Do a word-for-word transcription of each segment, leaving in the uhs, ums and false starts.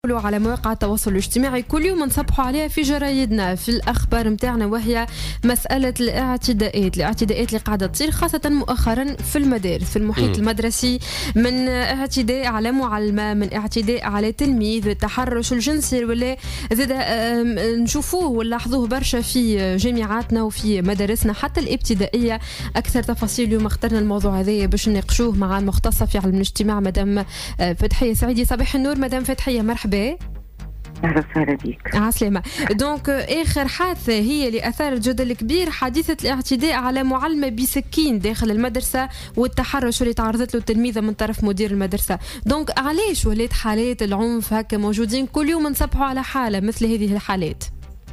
نقولوا على مواقع التواصل الاجتماعي كل يوم نصبحوا عليها في جرايدنا في الأخبار متاعنا، وهي مسألة الاعتداءات الاعتداءات اللي قاعدة تصير خاصة مؤخرا في المدارس في المحيط م. المدرسي، من اعتداء على معلمة، من اعتداء على تلميذ، التحرش الجنسي ولا زاد نشوفوه ونلاحظوه برشا في جامعاتنا وفي مدارسنا حتى الابتدائية. أكثر تفاصيل اليوم اخترنا الموضوع هذا باش نناقشوه مع المختصة في علم الاجتماع مدام فتحية سعيدي. صباح النور مدام فتحية، مرحبا. أهلا وسهلا بك. عسلامة. دونك آخر حادثة هي اللي أثارت جدل كبير، حادثة الاعتداء على معلمة بسكين داخل المدرسة والتحرش اللي تعرضت له التلميذة من طرف مدير المدرسة. دونك علاش ولات حالات العنف هكا موجودين كل يوم نصبحوا على حالة مثل هذه الحالات؟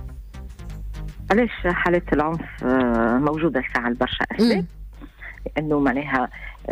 علاش حالات العنف موجودة ساعة برشا أسباب؟ لأنه معناها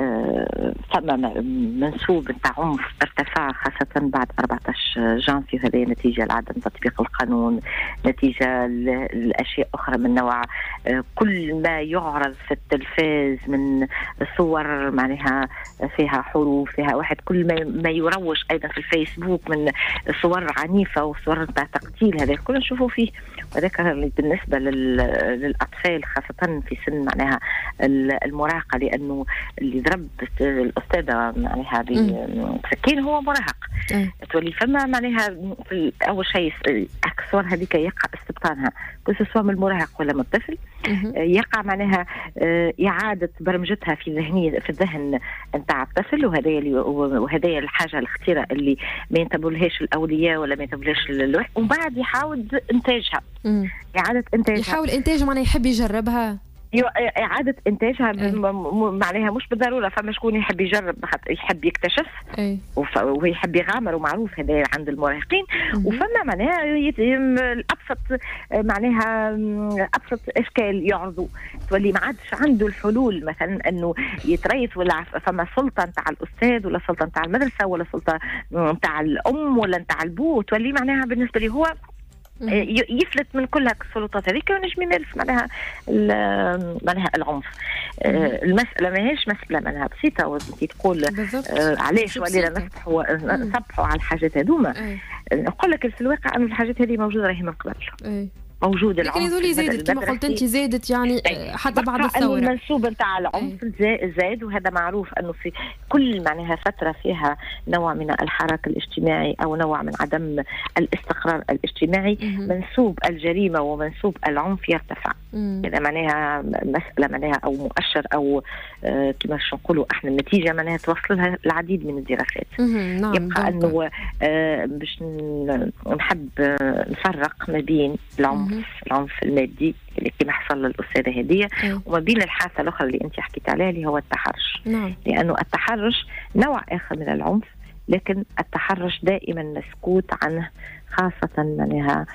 فما منسوب نتاع عنف ارتفع خاصة بعد أربعة عشر جانفي، هذه نتيجة لعدم تطبيق القانون، نتيجة لأشياء أخرى من نوع كل ما يعرض في التلفاز من صور معناها فيها حروف فيها واحد، كل ما, ما يروج أيضا في الفيسبوك من صور عنيفة وصور نتاع تقتيل، هذا الكل نشوفه فيه. وذلك بالنسبة للأطفال خاصة في سن معناها المراهقة، لأنه اللي ضرب الأستاذة معناها بسكين هو مراهق. تولي فما معناها أول شيء أكثر هذيك يقع استبطانها كسوا من المراهق ولا من الطفل، يقع معناها إعادة برمجتها في ذهنية في الذهن نتاع الطفل، وهذا وهذا الحاجة الخطيرة اللي ما ينتبهلهاش الأولياء ولا ما ينتبهلهاش الواحد، ومن بعد يحاول إنتاجها إعادة إنتاجها يحاول إنتاجها معناها يحب يجربها إعادة إنتاجها معناها مش بالضرورة. فما شكون يحب يجرب يحب يكتشف أي. ويحب يغامر، ومعروف هذا عند المراهقين. وفما معناها الأبسط معناها أبسط إشكال يعرضوا، تولي ما عادش عنده الحلول مثلا أنه يتريث، ولا فما سلطة نتاع الأستاذ ولا سلطة نتاع المدرسة ولا سلطة نتاع الأم ولا نتاع البو، تولي معناها بالنسبة لي هو يفلت من كل السلطات هذيك ونجم يمارس معناها معناها العنف. آه المسألة ما هيش مسألة معناها بسيطة، وانتي تقول آه علاش ولينا نصبحوا نصبحوا على الحاجات هذوما. نقول لك في الواقع أن الحاجات هذه موجودة راهي من قبل أي. موجود العنف، لكن هذولي زادت كما قلت انت زادت يعني حتى بعد الثوره المنسوب نتاع العنف زاد، وهذا معروف انه في كل معناها فتره فيها نوع من الحراك الاجتماعي او نوع من عدم الاستقرار الاجتماعي منسوب الجريمه ومنسوب العنف يرتفع. هذا معناها مساله معناها او مؤشر او آه كما نقولوا احنا النتيجه معناها توصل لها العديد من الدراسات. نعم يبقى انه آه باش نحب آه نفرق ما بين العنف العنف المادي اللي كما حصل للأستاذة هدية أيه. وما بين الحادثة الأخرى اللي أنت حكيت عليها اللي هو التحرش. نعم. لأنه التحرش نوع آخر من العنف، لكن التحرش دائما مسكوت عنه خاصة معناها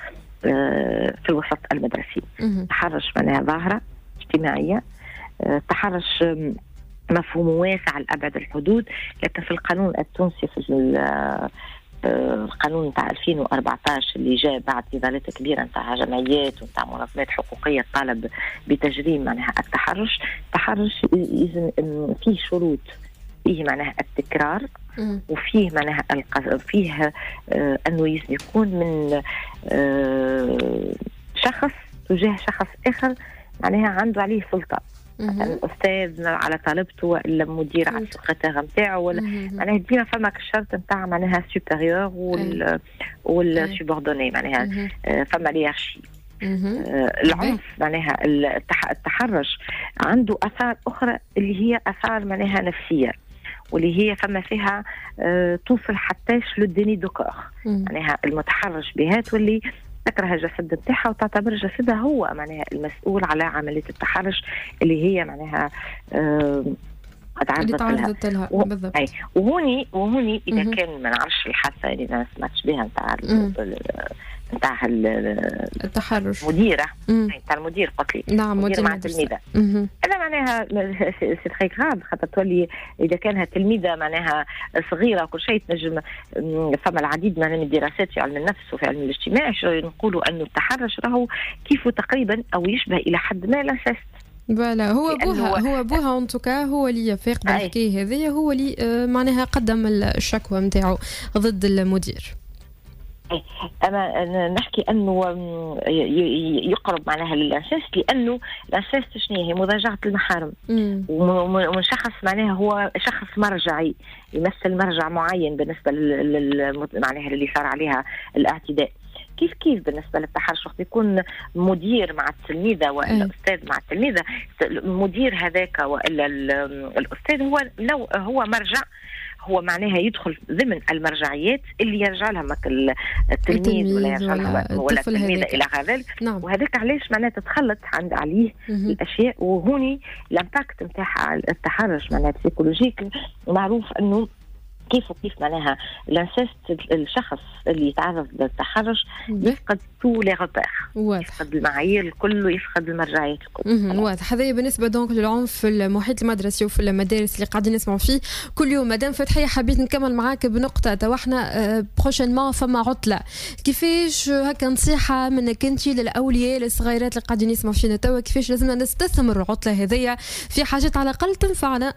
في الوسط المدرسي. التحرش معناها ظاهرة اجتماعية، التحرش مفهوم واسع لأبعد الحدود، لكن في القانون التونسي في القانون نتاع ألفين وأربعة عشر اللي جاء بعد نضالات كبيرة نتاع جمعيات ونتاع منظمات حقوقية طالب بتجريم معناها التحرش. التحرش فيه شروط، فيه معناها التكرار وفيه معناها القص... فيه آه أنه يكون من آه شخص تجاه شخص آخر معناها عنده عليه سلطة، مثلا أستاذ على طالبته ولا مدير على السكرتير نتاعه ولا معناها ديما فما الشرط نتاع معناها سوبيريور وال والسوبوردوني معناها فما ليارشي. العنف معناها التحرش عنده آثار أخرى اللي هي آثار معناها نفسية، واللي هي فما فيها توصل حتىش للديني دوكور، معناها المتحرش بها تولي تكره الجسد بتاعها وتعتبر جسدها هو معناها المسؤول على عملية التحرش اللي هي معناها آه تعرضت لها. و... أي. وهوني وهوني إذا م- كان ما نعرفش الحادثة اللي أنا سمعتش بها نتاع نتاع التحرش مديرة نتاع المدير قلت لي نعم مدير مع تلميذة، هذا معناها سي تري غراف، خاطر تولي إذا كانها تلميذة معناها صغيرة وكل شيء تنجم. فما العديد من الدراسات في علم النفس وفي علم الاجتماع نقولوا أنه التحرش راهو كيف تقريبا أو يشبه إلى حد ما لاسست. بلا هو بوها هو بوها انتوكا هو اللي فاق بالحكايه هذه، هو اللي معناها قدم الشكوى نتاعو ضد المدير. اما نحكي انه يقرب معناها للانساس، لانه الانساس شنو هي؟ مضاجعه المحارم، ومن شخص معناها هو شخص مرجعي يمثل مرجع معين بالنسبه لل معناها اللي صار عليها الاعتداء. كيف كيف بالنسبه للتحرش وقت يكون مدير مع التلميذه والا استاذ مع التلميذه، المدير هذاك والا الاستاذ هو نوع هو مرجع، هو معناها يدخل ضمن المرجعيات اللي يرجع لها التلميذ ولا يرجع لها ولا التلميذه الى غير ذلك. نعم. وهذاك علاش معناها تتخلط عند عليه مم. الاشياء، وهوني الامباكت نتاع التحرش معناها بسيكولوجيك معروف انه كيف وكيف معناها الانساس الشخص اللي يتعرض للتحرش يفقد تو لي غوبير، يفقد المعايير الكل ويفقد المرجعيات الكل. واضح. هذا بالنسبه دونك للعنف في المحيط المدرسي وفي المدارس اللي قاعدين نسمعوا فيه كل يوم. مدام فتحيه حبيت نكمل معاك بنقطه، تو احنا بروشينمون فما عطله، كيفاش هكا نصيحه منك انت للاولياء الصغيرات اللي قاعدين يسمعوا فينا توا، كيفاش لازمنا نستثمر العطله هذيا في حاجات على الاقل تنفعنا؟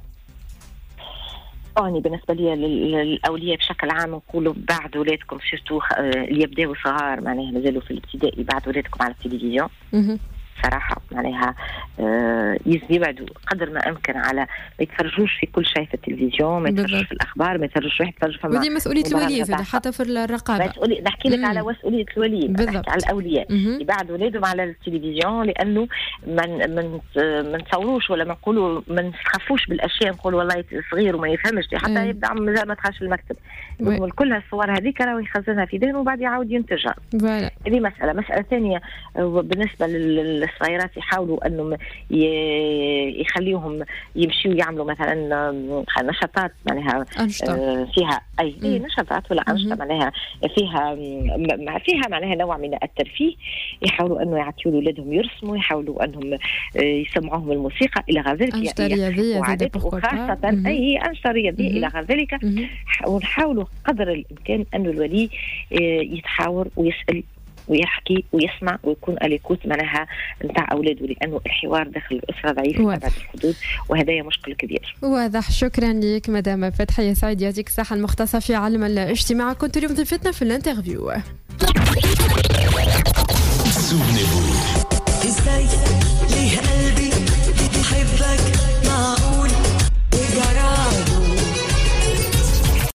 أني بالنسبة لي للأولياء بشكل عام نقولوا بعد ولادكم سيرتو اللي يبداوا صغار معناها مازالوا في الابتدائي، بعد ولادكم على التلفزيون صراحة معناها آه يبعدوا قدر ما أمكن على ما يتفرجوش في كل شيء في التلفزيون، ما يتفرجوش في الأخبار، ما يتفرجوش واحد يتفرج فما. ودي مسؤولية الولي زاد حتى في الرقابة. مسؤولية نحكي لك على مسؤولية الولي، نحكي على الأولياء يبعدوا ولادهم على التلفزيون، لأنه من من ما نتصوروش ولا ما نقولوا ما نخافوش بالأشياء، نقول والله صغير وما يفهمش حتى مم. يبدأ مازال ما دخلش المكتب، كل هالصور هذيك راهو يخزنها في ذهنه وبعد يعاود ينتجها. هذه مسألة. مسألة ثانية بالنسبة لل الصغيرات يحاولوا انهم يخليهم يمشيوا يعملوا مثلا نشاطات معناها فيها اي اي نشاطات ولا انشطه معناها فيها فيها معناها نوع من الترفيه، يحاولوا انه يعطيوا لاولادهم يرسموا، يحاولوا انهم يسمعوهم الموسيقى الى غير ذلك، انشطه رياضيه وخاصه اي انشطه رياضيه الى غير ذلك. ونحاولوا قدر الامكان انه الولي يتحاور ويسال ويحكي ويسمع ويكون اليكوت معناها نتاع اولاده، لانه الحوار داخل الاسره ضعيف ابعد الحدود، وهذا مشكل كبير. واضح. شكرا لك مدام فتحيه سعيد، يعطيك الصحه، المختصه في علم الاجتماع، كنت اليوم ضيفتنا في الانترفيو.